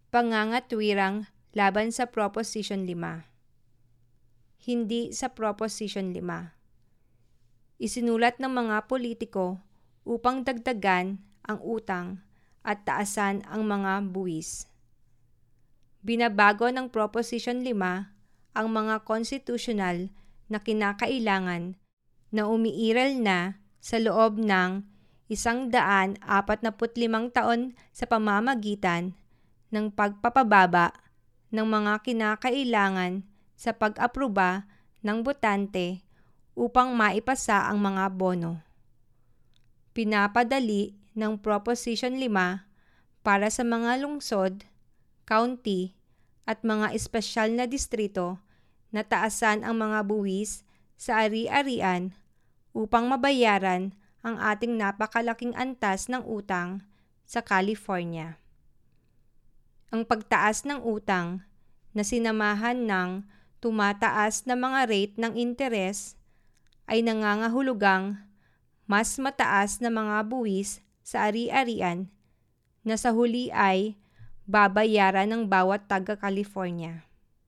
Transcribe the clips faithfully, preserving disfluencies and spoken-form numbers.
Pangangatwirang laban sa Proposition lima. Hindi sa Proposition lima. Isinulat ng mga politiko upang dagdagan ang utang at taasan ang mga buwis. Binabago ng Proposition lima ang mga konstitusyonal na kinakailangan na umiiral na sa loob ng isang daan apat na limang taon sa pamamagitan ng pagpapababa ng mga kinakailangan sa pag-aproba ng botante upang maipasa ang mga bono. Pinapadali ng Proposition lima para sa mga lungsod, county, at mga espesyal na distrito na taasan ang mga buwis sa ari-arian upang mabayaran ang ating napakalaking antas ng utang sa California. Ang pagtaas ng utang na sinamahan ng tumataas na mga rate ng interes ay nangangahulugang mas mataas na mga buwis sa ari-arian na sa huli ay babayaran ng bawat taga-California.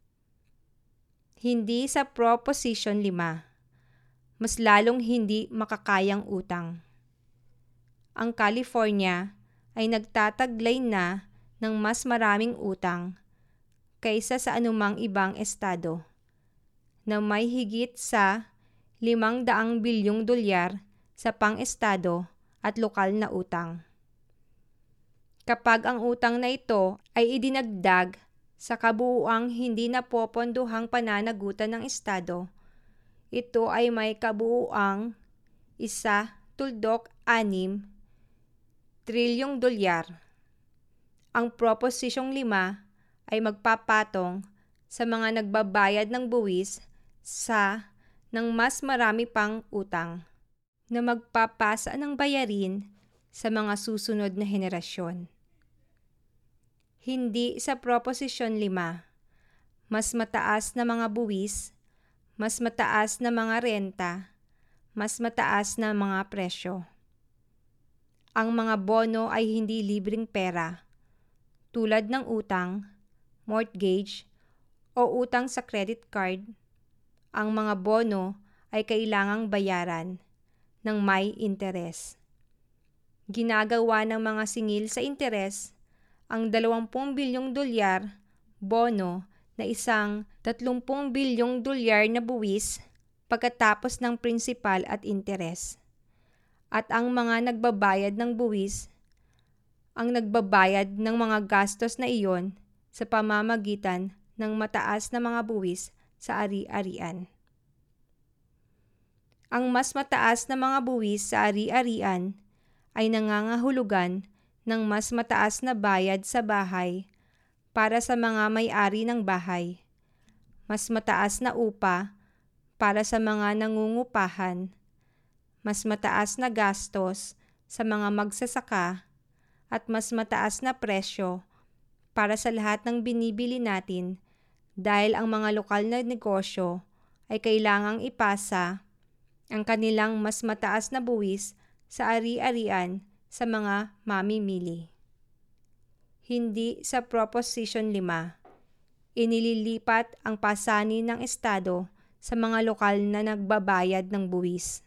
Hindi sa Proposition lima, mas lalong hindi makakayang utang. Ang California ay nagtataglay na ng mas maraming utang kaysa sa anumang ibang estado na may higit sa limang daang bilyong dolyar sa pang-estado at lokal na utang. Kapag ang utang na ito ay idinagdag sa kabuuang hindi napopondohang pananagutan ng estado, ito ay may kabuuang isa tuldok anim trilyong dolyar. Ang Proposition lima ay magpapatong sa mga nagbabayad ng buwis sa ng mas marami pang utang na magpapasa ng bayarin sa mga susunod na henerasyon. Hindi sa Proposition lima, mas mataas na mga buwis, mas mataas na mga renta, mas mataas na mga presyo. Ang mga bono ay hindi libreng pera, tulad ng utang, mortgage, o utang sa credit card. Ang mga bono ay kailangang bayaran ng may interes. Ginagawa ng mga singil sa interes ang dalawampung bilyong dolyar bono na isang tatlumpung bilyong dolyar na buwis pagkatapos ng prinsipal at interes. At ang mga nagbabayad ng buwis ang nagbabayad ng mga gastos na iyon sa pamamagitan ng mataas na mga buwis sa ari-arian. Ang mas mataas na mga buwis sa ari-arian ay nangangahulugan ng mas mataas na bayad sa bahay para sa mga may-ari ng bahay, mas mataas na upa para sa mga nangungupahan, mas mataas na gastos sa mga magsasaka, at mas mataas na presyo para sa lahat ng binibili natin dahil ang mga lokal na negosyo ay kailangang ipasa ang kanilang mas mataas na buwis sa ari-arian sa mga mamimili. Hindi sa Proposition lima, inililipat ang pasanin ng estado sa mga lokal na nagbabayad ng buwis.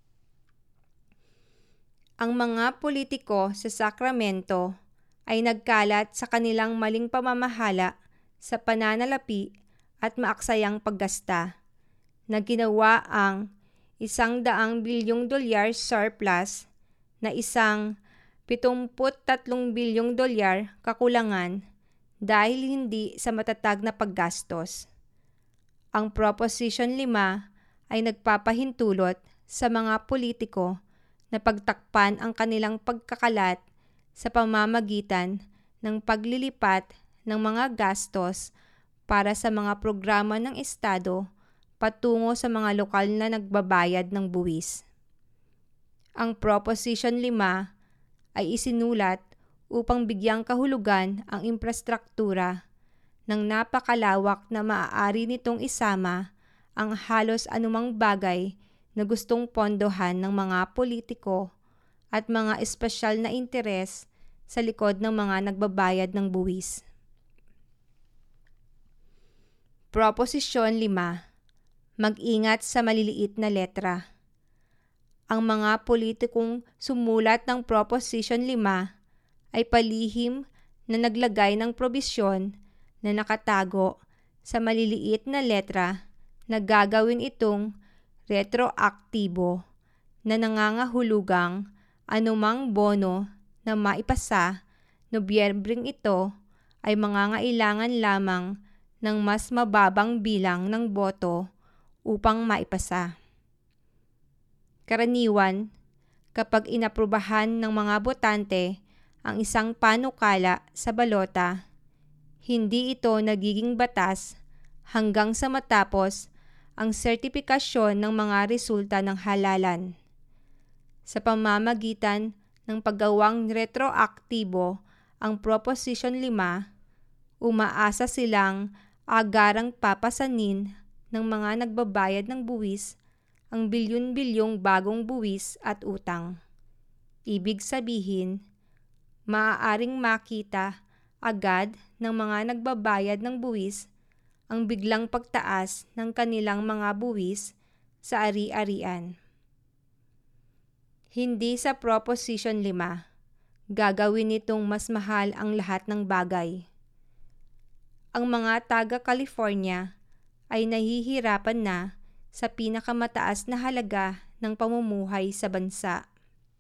Ang mga politiko sa Sacramento ay nagkalat sa kanilang maling pamamahala sa pananalapi at maaksayang paggasta na ginawa ang isang daang bilyong dolyar surplus na isang pitungput tatlong bilyong dolyar kakulangan dahil hindi sa matatag na paggastos. Ang Proposition lima ay nagpapahintulot sa mga politiko na pagtakpan ang kanilang pagkakalat sa pamamagitan ng paglilipat ng mga gastos para sa mga programa ng estado patungo sa mga lokal na nagbabayad ng buwis. Ang Proposition lima ay isinulat upang bigyang kahulugan ang infrastruktura ng napakalawak na maaari nitong isama ang halos anumang bagay na gustong pondohan ng mga politiko at mga espesyal na interes sa likod ng mga nagbabayad ng buwis. Proposisyon lima. Mag-ingat sa maliliit na letra. Ang mga politikong sumulat ng Proposition lima ay palihim na naglagay ng probisyon na nakatago sa maliliit na letra na gagawin itong retroaktibo na nangangahulugang anumang bono na maipasa Nobyembreng ito ay mangangailangan lamang ng mas mababang bilang ng boto upang maipasa. Karaniwan, kapag inaprubahan ng mga botante ang isang panukala sa balota, hindi ito nagiging batas hanggang sa matapos ang sertipikasyon ng mga resulta ng halalan. Sa pamamagitan ng paggawang retroaktibo ang Proposition lima, umaasa silang agarang papasanin ng mga nagbabayad ng buwis ang bilyon-bilyong bagong buwis at utang. Ibig sabihin, maaaring makita agad ng mga nagbabayad ng buwis ang biglang pagtaas ng kanilang mga buwis sa ari-arian. Hindi sa Proposition lima, gagawin nitong mas mahal ang lahat ng bagay. Ang mga taga-California ay nahihirapan na sa pinakamataas na halaga ng pamumuhay sa bansa.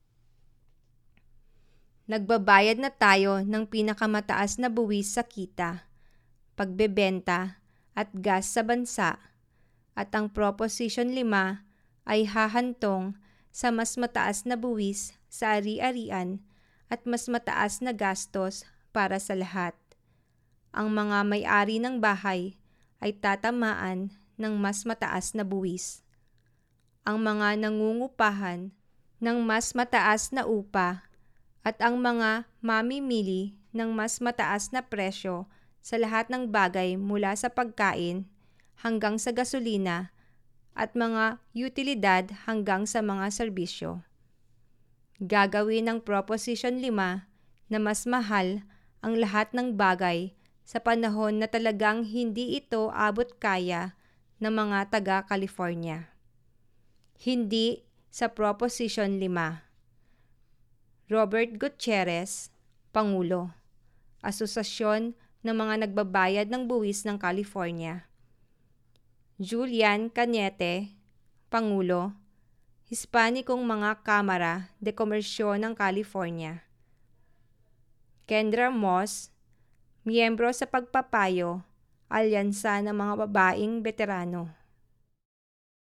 Nagbabayad na tayo ng pinakamataas na buwis sa kita, pagbebenta at gas sa bansa, at ang Proposition lima ay hahantong sa mas mataas na buwis sa ari-arian at mas mataas na gastos para sa lahat. Ang mga may-ari ng bahay ay tatamaan ng mas mataas na buwis. Ang mga nangungupahan ng mas mataas na upa at ang mga mamimili ng mas mataas na presyo sa lahat ng bagay mula sa pagkain hanggang sa gasolina at mga utilidad hanggang sa mga serbisyo. Gagawin ng Proposition lima na mas mahal ang lahat ng bagay sa panahon na talagang hindi ito abot kaya ng mga taga-California. Hindi sa Proposition lima. Robert Gutierrez, Pangulo, Asosasyon ng mga Nagbabayad ng Buwis ng California. Julian Cañete, Pangulo, Hispanikong mga Kamara de Komersyo ng California. Kendra Moss, miyembro sa Pagpapayo, Alyansa ng mga Babaeng Veterano.